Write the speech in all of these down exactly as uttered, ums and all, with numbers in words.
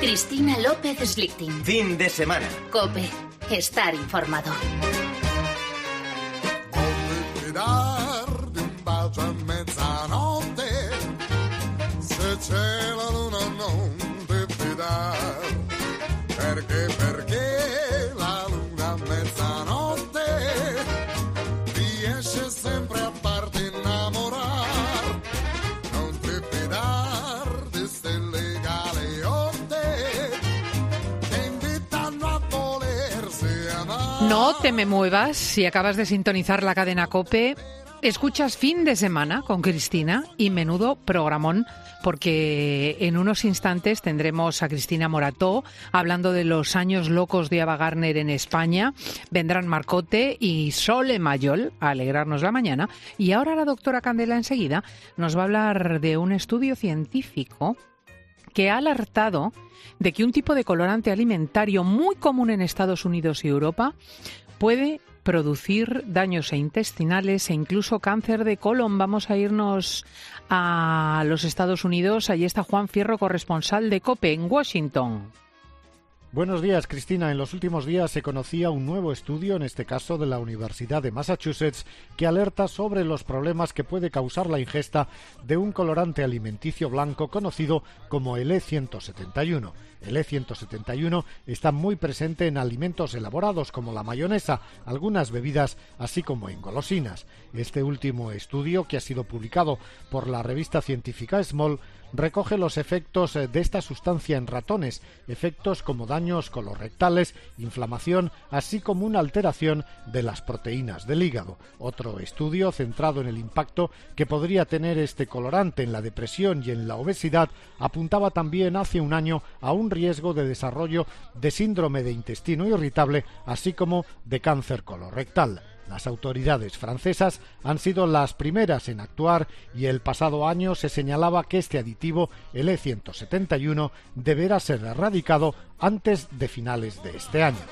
Cristina López Slichting. Fin de semana. COPE. Estar informado. C'è la luna non ti fidar, perché perché la luna a mezzanotte riesce sempre a farti innamorar, non ti fidar di stelle galeotte che invitano a volersi amar. No te me muevas si acabas de sintonizar la cadena COPE. Escuchas Fin de Semana con Cristina y menudo programón, porque en unos instantes tendremos a Cristina Morató hablando de los años locos de Ava Gardner en España. Vendrán Marcote y Sole Mayol a alegrarnos la mañana. Y ahora la doctora Candela enseguida nos va a hablar de un estudio científico que ha alertado de que un tipo de colorante alimentario muy común en Estados Unidos y Europa puede producir daños intestinales e incluso cáncer de colon. Vamos a irnos a los Estados Unidos. Allí está Juan Fierro, corresponsal de COPE en Washington. Buenos días, Cristina. En los últimos días se conocía un nuevo estudio, en este caso de la Universidad de Massachusetts, que alerta sobre los problemas que puede causar la ingesta de un colorante alimenticio blanco conocido como el E ciento setenta y uno. El E ciento setenta y uno está muy presente en alimentos elaborados como la mayonesa, algunas bebidas, así como en golosinas. Este último estudio, que ha sido publicado por la revista científica Small, recoge los efectos de esta sustancia en ratones, efectos como daños colorectales, inflamación, así como una alteración de las proteínas del hígado. Otro estudio centrado en el impacto que podría tener este colorante en la depresión y en la obesidad apuntaba también hace un año a un riesgo de desarrollo de síndrome de intestino irritable, así como de cáncer colorectal. Las autoridades francesas han sido las primeras en actuar y el pasado año se señalaba que este aditivo, el E ciento setenta y uno, deberá ser erradicado antes de finales de este año.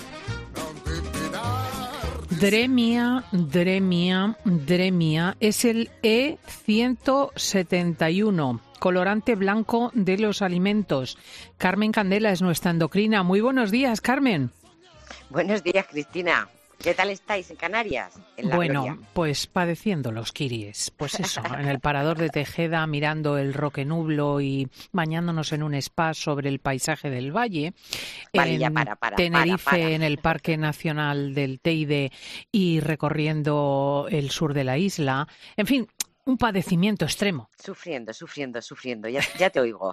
Dremia, Dremia, Dremia es el E ciento setenta y uno, colorante blanco de los alimentos. Carmen Candela es nuestra endocrina. Muy buenos días, Carmen. Buenos días, Cristina. ¿Qué tal estáis en Canarias? En la bueno, gloria. Pues padeciendo los kiris. Pues eso, en el parador de Tejeda, mirando el Roque Nublo y bañándonos en un spa sobre el paisaje del valle. Vale, en ya para, para, Tenerife, para, para. en el Parque Nacional del Teide y recorriendo el sur de la isla. En fin, un padecimiento extremo. Sufriendo, sufriendo, sufriendo. Ya, ya te oigo.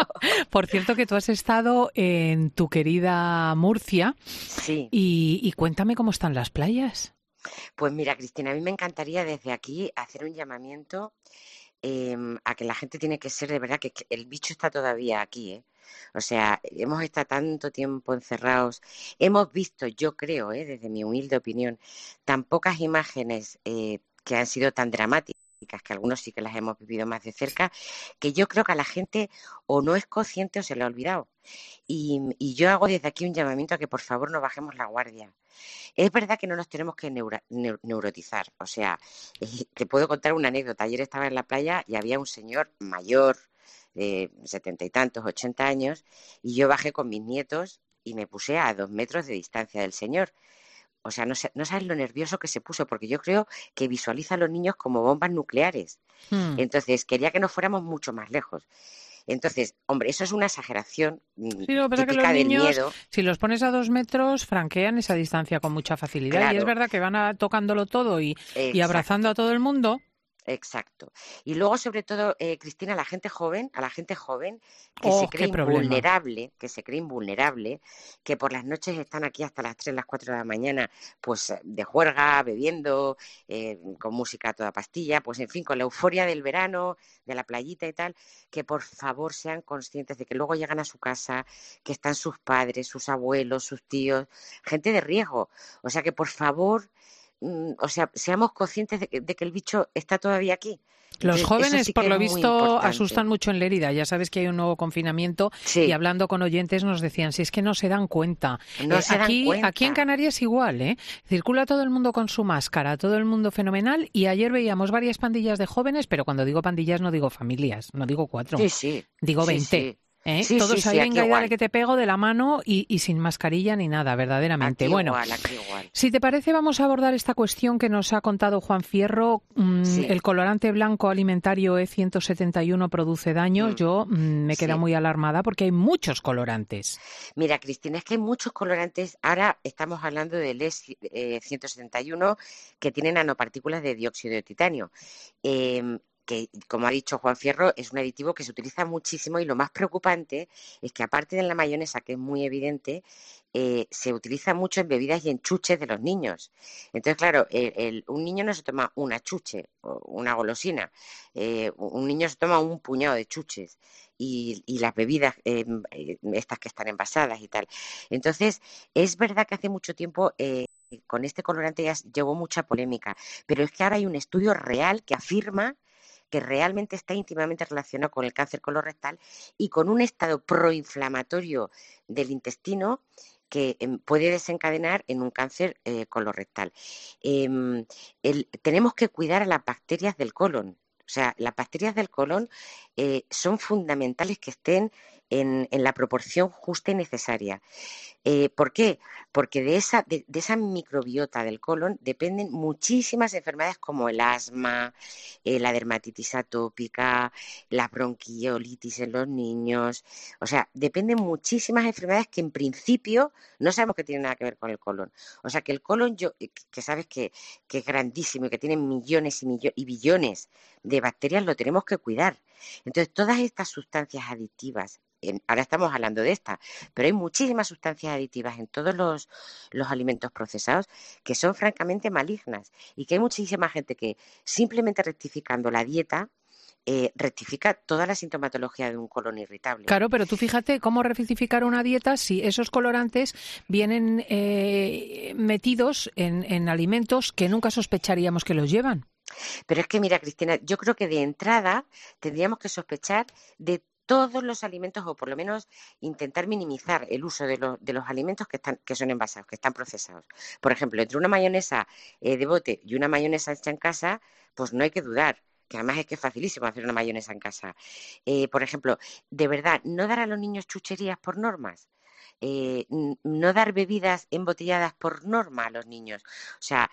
Por cierto, que tú has estado en tu querida Murcia. Sí. Y, y cuéntame cómo están las playas. Pues mira, Cristina, a mí me encantaría desde aquí hacer un llamamiento eh, a que la gente tiene que ser de verdad que el bicho está todavía aquí, ¿eh? O sea, hemos estado tanto tiempo encerrados, hemos visto, yo creo, ¿eh? desde mi humilde opinión, tan pocas imágenes eh, que han sido tan dramáticas, que algunos sí que las hemos vivido más de cerca, que yo creo que a la gente o no es consciente o se le ha olvidado. Y, y yo hago desde aquí un llamamiento a que por favor no bajemos la guardia. Es verdad que no nos tenemos que neura, neur, neurotizar. O sea, eh, te puedo contar una anécdota. Ayer estaba en la playa y había un señor mayor, de setenta y tantos, ochenta años, y yo bajé con mis nietos y me puse a dos metros de distancia del señor. O sea, no, sé, no sabes lo nervioso que se puso, porque yo creo que visualiza a los niños como bombas nucleares. Hmm. Entonces, quería que nos fuéramos mucho más lejos. Entonces, hombre, eso es una exageración sí, lo que típica que los del niños, miedo. Si los pones a dos metros, franquean esa distancia con mucha facilidad. Claro. Y es verdad que van a, tocándolo todo y, y abrazando a todo el mundo. Exacto. Y luego, sobre todo, eh, Cristina, a la gente joven, a la gente joven que oh, se cree invulnerable, que se cree invulnerable, que por las noches están aquí hasta las tres, las cuatro de la mañana, pues de juerga, bebiendo, eh, con música a toda pastilla, pues en fin, con la euforia del verano, de la playita y tal, que por favor sean conscientes de que luego llegan a su casa, que están sus padres, sus abuelos, sus tíos, gente de riesgo. O sea que por favor... O sea, seamos conscientes de que, de que el bicho está todavía aquí. Los jóvenes, sí por lo visto, asustan mucho en Lérida. Ya sabes que hay un nuevo confinamiento sí. Y hablando con oyentes nos decían, si es que no se dan cuenta. No eh, se aquí, dan cuenta. Aquí en Canarias igual, ¿eh? Circula todo el mundo con su máscara, todo el mundo fenomenal. Y ayer veíamos varias pandillas de jóvenes, pero cuando digo pandillas no digo familias, no digo cuatro, sí, sí. digo sí, veinte. Sí. ¿eh? Sí, Todos sí, ahí, sí, venga aquí y dale igual. que te pego de la mano y, y sin mascarilla ni nada, verdaderamente. Aquí Bueno, igual, aquí igual. si te parece, vamos a abordar esta cuestión que nos ha contado Juan Fierro. Mm, Sí. el colorante blanco alimentario E ciento setenta y uno produce daños. Mm, Yo mm, me he quedado sí. muy alarmada porque hay muchos colorantes. Mira, Cristina, es que hay muchos colorantes. Ahora estamos hablando del E ciento setenta y uno que tiene nanopartículas de dióxido de titanio. Eh, que, como ha dicho Juan Fierro, es un aditivo que se utiliza muchísimo y lo más preocupante es que, aparte de la mayonesa, que es muy evidente, eh, se utiliza mucho en bebidas y en chuches de los niños. Entonces, claro, el, el, un niño no se toma una chuche o una golosina, eh, un niño se toma un puñado de chuches y, y las bebidas eh, estas que están envasadas y tal. Entonces, es verdad que hace mucho tiempo... Eh, con este colorante ya llevó mucha polémica, pero es que ahora hay un estudio real que afirma que realmente está íntimamente relacionado con el cáncer colorectal y con un estado proinflamatorio del intestino que eh, puede desencadenar en un cáncer eh, colorectal. Eh, el, tenemos que cuidar a las bacterias del colon. O sea, las bacterias del colon eh, son fundamentales que estén en, en la proporción justa y necesaria. Eh, ¿Por qué? Porque de esa, de, de esa microbiota del colon dependen muchísimas enfermedades como el asma, eh, la dermatitis atópica, la bronquiolitis en los niños. O sea, dependen muchísimas enfermedades que en principio no sabemos que tienen nada que ver con el colon. O sea, que el colon, yo, que sabes que, que es grandísimo y que tiene millones y, millo- y billones de bacterias, lo tenemos que cuidar. Entonces, todas estas sustancias aditivas, en, ahora estamos hablando de esta, pero hay muchísimas sustancias aditivas en todos los, los alimentos procesados que son francamente malignas y que hay muchísima gente que simplemente rectificando la dieta eh, rectifica toda la sintomatología de un colon irritable. Claro, pero tú fíjate cómo rectificar una dieta si esos colorantes vienen eh, metidos en, en alimentos que nunca sospecharíamos que los llevan. Pero es que, mira, Cristina, yo creo que de entrada tendríamos que sospechar de todos los alimentos, o por lo menos intentar minimizar el uso de, lo, de los alimentos que, están, que son envasados, que están procesados. Por ejemplo, entre una mayonesa eh, de bote y una mayonesa hecha en casa, pues no hay que dudar, que además es que es facilísimo hacer una mayonesa en casa. Eh, por ejemplo, de verdad, no dar a los niños chucherías por normas. Eh, no dar bebidas embotelladas por norma a los niños. O sea,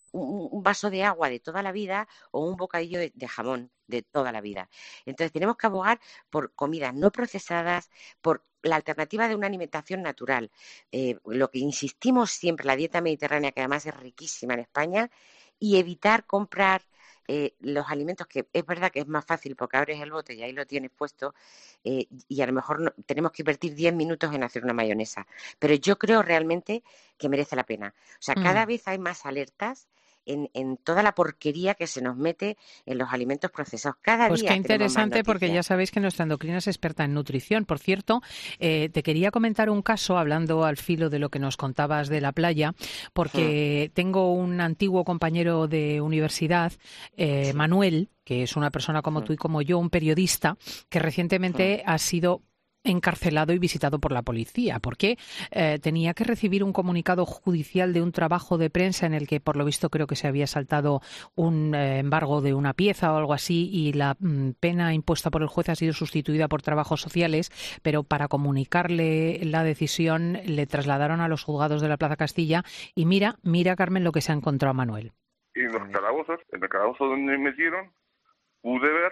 un vaso de agua de toda la vida o un bocadillo de, de jamón de toda la vida. Entonces tenemos que abogar por comidas no procesadas, por la alternativa de una alimentación natural. Eh, lo que insistimos siempre, la dieta mediterránea, que además es riquísima en España, y evitar comprar eh, los alimentos que es verdad que es más fácil porque abres el bote y ahí lo tienes puesto eh, y a lo mejor no, tenemos que invertir diez minutos en hacer una mayonesa. Pero yo creo realmente que merece la pena. O sea, cada Mm. vez hay más alertas En, en toda la porquería que se nos mete en los alimentos procesados. Cada Pues qué día tenemos más interesante, porque ya noticias. sabéis que nuestra endocrina es experta en nutrición. Por cierto, eh, te quería comentar un caso, hablando al filo de lo que nos contabas de la playa, porque Hmm, tengo un antiguo compañero de universidad, eh, sí. Manuel, que es una persona como Hmm, tú y como yo, un periodista, que hmm, recientemente ha sido encarcelado y visitado por la policía, porque eh, tenía que recibir un comunicado judicial de un trabajo de prensa en el que, por lo visto, creo que se había saltado un eh, embargo de una pieza o algo así, y la mm, pena impuesta por el juez ha sido sustituida por trabajos sociales, pero para comunicarle la decisión le trasladaron a los juzgados de la Plaza Castilla y mira, mira, Carmen, lo que se ha encontrado Manuel. Y en los calabozos, en el calabozo donde me metieron, pude ver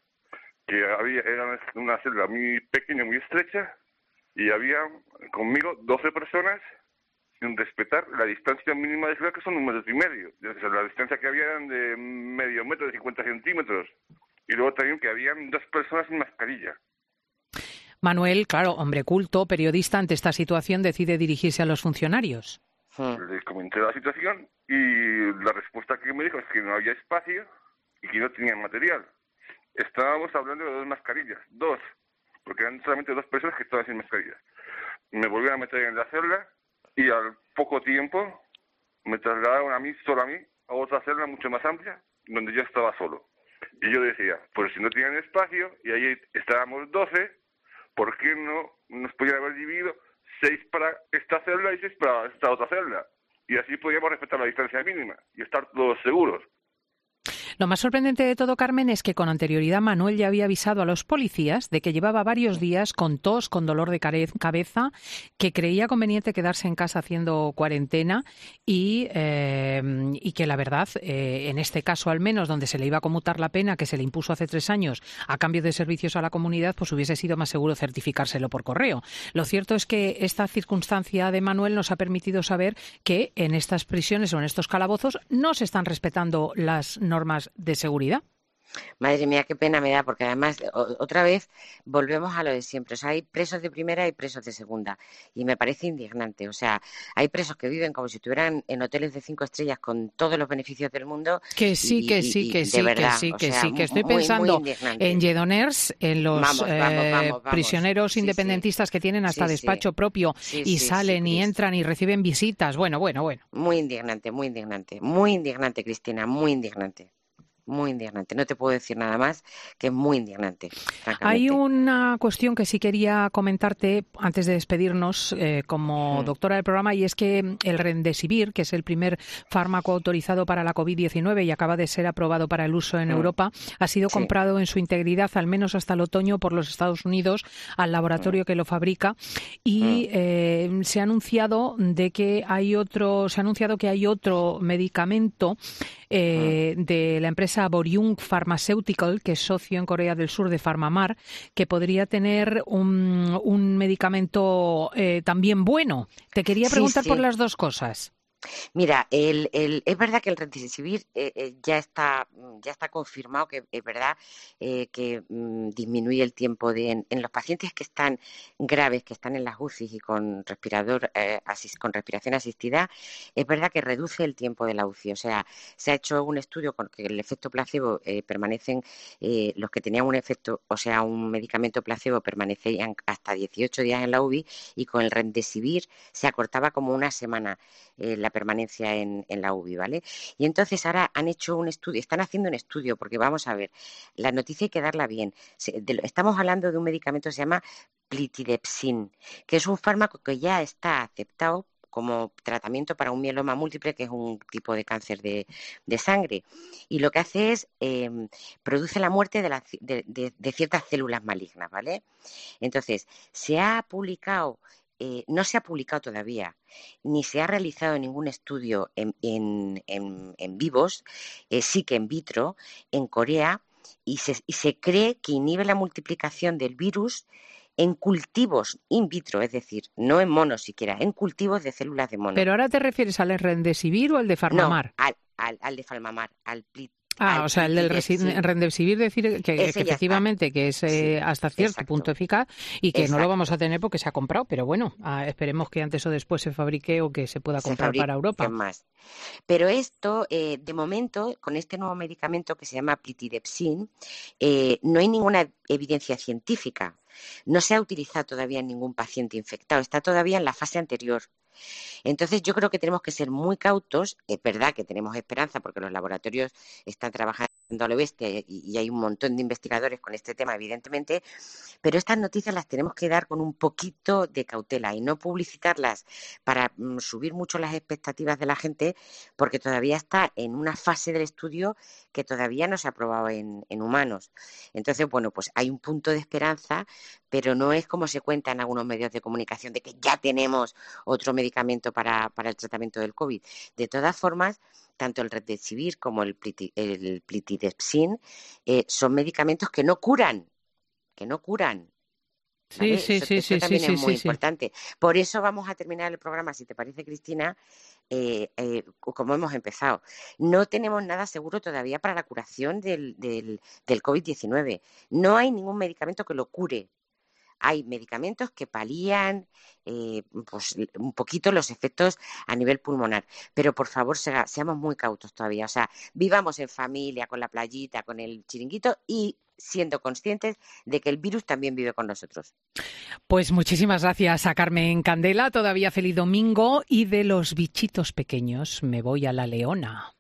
que había era una celda muy pequeña, muy estrecha, y había conmigo doce personas sin respetar la distancia mínima de seguridad, que son un metro y medio. O sea, la distancia que había eran de medio metro, de cincuenta centímetros. Y luego también que habían dos personas sin mascarilla. Manuel, claro, hombre culto, periodista, ante esta situación decide dirigirse a los funcionarios. hmm. Les comenté la situación y la respuesta que me dijo es que no había espacio y que no tenían material. Estábamos hablando de dos mascarillas, dos, porque eran solamente dos personas que estaban sin mascarillas. Me volvieron a meter en la celda y al poco tiempo me trasladaron a mí, solo a mí, a otra celda mucho más amplia, donde yo estaba solo. Y yo decía, pues si no tienen espacio, y ahí estábamos doce, ¿por qué no nos podían haber dividido seis para esta celda y seis para esta otra celda? Y así podíamos respetar la distancia mínima y estar todos seguros. Lo más sorprendente de todo, Carmen, es que con anterioridad Manuel ya había avisado a los policías de que llevaba varios días con tos, con dolor de cabeza, que creía conveniente quedarse en casa haciendo cuarentena y, eh, y que la verdad, eh, en este caso al menos, donde se le iba a conmutar la pena que se le impuso hace tres años a cambio de servicios a la comunidad, pues hubiese sido más seguro certificárselo por correo. Lo cierto es que esta circunstancia de Manuel nos ha permitido saber que en estas prisiones o en estos calabozos no se están respetando las normas normas de seguridad. Madre mía, qué pena me da, porque además, o, otra vez, volvemos a lo de siempre. O sea, hay presos de primera y presos de segunda. Y me parece indignante. O sea, hay presos que viven como si estuvieran en hoteles de cinco estrellas con todos los beneficios del mundo. Que sí, y, que y, sí, que y, sí, verdad, que sí, que sea, sí, que estoy muy, pensando muy en Lledoners, en los vamos, vamos, eh, vamos, vamos. prisioneros Sí, independentistas sí. que tienen hasta Sí, despacho sí. propio Sí, y sí, salen sí, y Cris. entran y reciben visitas. Bueno, bueno, bueno. Muy indignante, muy indignante. Muy indignante, Cristina, muy indignante. Muy indignante. No te puedo decir nada más, que es muy indignante, francamente. Hay una cuestión que sí quería comentarte antes de despedirnos eh, como Hmm. doctora del programa, y es que el Remdesivir, que es el primer fármaco autorizado para la covid diecinueve y acaba de ser aprobado para el uso en Hmm. Europa, ha sido Sí. comprado en su integridad, al menos hasta el otoño, por los Estados Unidos al laboratorio que lo fabrica, y eh, se ha anunciado de que hay otro, se ha anunciado que hay otro medicamento eh, de la empresa Boryung Pharmaceutical, que es socio en Corea del Sur de PharmaMar, que podría tener un, un medicamento eh, también bueno. Te quería preguntar Sí, sí. por las dos cosas. Mira, el, el, es verdad que el Remdesivir eh, eh, ya está ya está confirmado que es verdad eh, que mm, disminuye el tiempo de en, en los pacientes que están graves, que están en las U C I y con respirador eh, asis, con respiración asistida, es verdad que reduce el tiempo de la U C I. O sea, se ha hecho un estudio con que el efecto placebo eh, permanecen eh, los que tenían un efecto, o sea, un medicamento placebo permanecían hasta dieciocho días en la U B I, y con el Remdesivir se acortaba como una semana eh, la permanencia en, en la U B I, ¿vale? Y entonces ahora han hecho un estudio, están haciendo un estudio, porque vamos a ver, la noticia hay que darla bien. Se, de, estamos hablando de un medicamento que se llama Plitidepsin, que es un fármaco que ya está aceptado como tratamiento para un mieloma múltiple, que es un tipo de cáncer de, de sangre. Y lo que hace es, eh, produce la muerte de, la, de, de, de ciertas células malignas, ¿vale? Entonces, se ha publicado... Eh, no se ha publicado todavía, ni se ha realizado ningún estudio en, en, en, en vivos, eh, sí que en vitro, en Corea, y se, y se cree que inhibe la multiplicación del virus en cultivos in vitro, es decir, no en monos siquiera, en cultivos de células de mono. ¿Pero ahora te refieres al Remdesivir o al de PharmaMar? No, al, al, al de PharmaMar, al Plit. Ah, o sea, el del Remdesivir, decir que, que efectivamente que es eh, sí, hasta cierto exacto. punto eficaz y que Exacto. no lo vamos a tener porque se ha comprado, pero bueno, ah, esperemos que antes o después se fabrique o que se pueda comprar se para Europa. Más. Pero esto, eh, de momento, con este nuevo medicamento que se llama Plitidepsin, eh, no hay ninguna evidencia científica. No se ha utilizado todavía en ningún paciente infectado, está todavía en la fase anterior. Entonces yo creo que tenemos que ser muy cautos. Es verdad que tenemos esperanza porque los laboratorios están trabajando a lo bestia y, y hay un montón de investigadores con este tema, evidentemente, pero estas noticias las tenemos que dar con un poquito de cautela y no publicitarlas para mm, subir mucho las expectativas de la gente, porque todavía está en una fase del estudio que todavía no se ha probado en, en humanos. Entonces, bueno, pues hay un punto de esperanza, pero no es como se cuenta en algunos medios de comunicación de que ya tenemos otro medicamento para, para el tratamiento del COVID. De todas formas, tanto el Remdesivir como el, pliti, el Plitidepsin eh, son medicamentos que no curan, que no curan. ¿Vale? Sí, sí, eso, sí, eso sí, también sí, es muy sí, importante. Sí. Por eso vamos a terminar el programa, si te parece, Cristina, eh, eh, como hemos empezado. No tenemos nada seguro todavía para la curación del, del, del COVID diecinueve. No hay ningún medicamento que lo cure. Hay medicamentos que palían eh, pues, un poquito los efectos a nivel pulmonar, pero por favor sea, seamos muy cautos todavía, o sea, vivamos en familia, con la playita, con el chiringuito y siendo conscientes de que el virus también vive con nosotros. Pues muchísimas gracias a Carmen Candela, todavía feliz domingo, y de los bichitos pequeños me voy a La Leona.